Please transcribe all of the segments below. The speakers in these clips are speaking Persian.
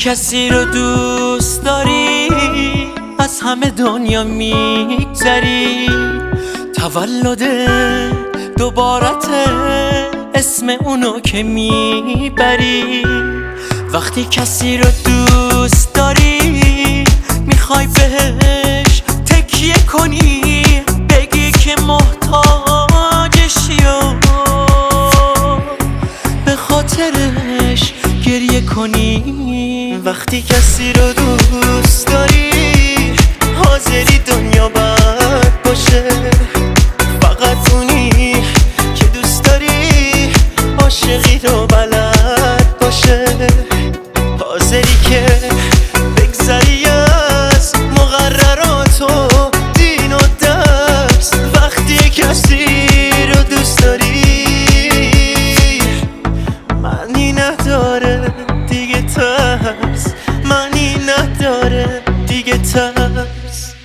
کسی رو دوست داری از همه دنیا میگذری، تولد دوبارته اسم اونو که میبری. وقتی کسی رو دوست داری میخوای بهش تکیه کنی، بگی که محتاجشی و به خاطرش گریه کنی. وقتی کسی رو دوست داری حاضری دنیا بد باشه، فقط اونی که دوست داری عاشقی رو بلد باشه، حاضری که بگذری از مقررات و دین و درس. وقتی کسی رو دوست داری معنی نداره دیگه ترس، معنی نداره دیگه ترس.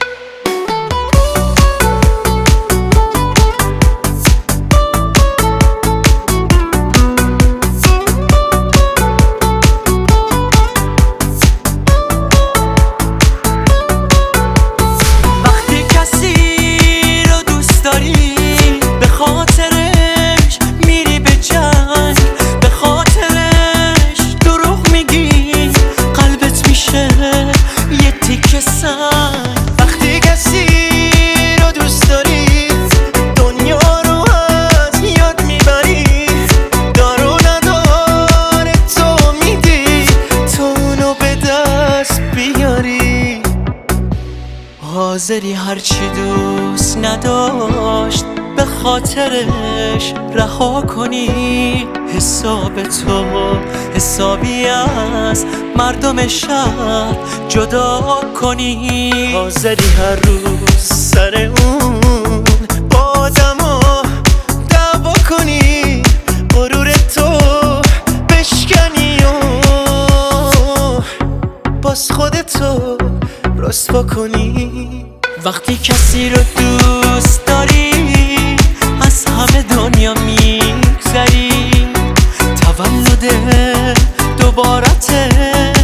وقتی کسی رو دوست داری دنیا رو از یاد میبری، دار و نداره تو میدی تو اونو به دست بیاری، حاضری هرچی دوست نداشت به خاطرش رها کنی. حساب تو حسابی از مردم شهر جدا کنی، حاضری هر روز سر اون با آدما دعوا کنی، غرور تو بشکنی و باز خودتو رسوا کنی. وقتی کسی رو دوست داری از همه دنیا میگذری، تولد دوبارته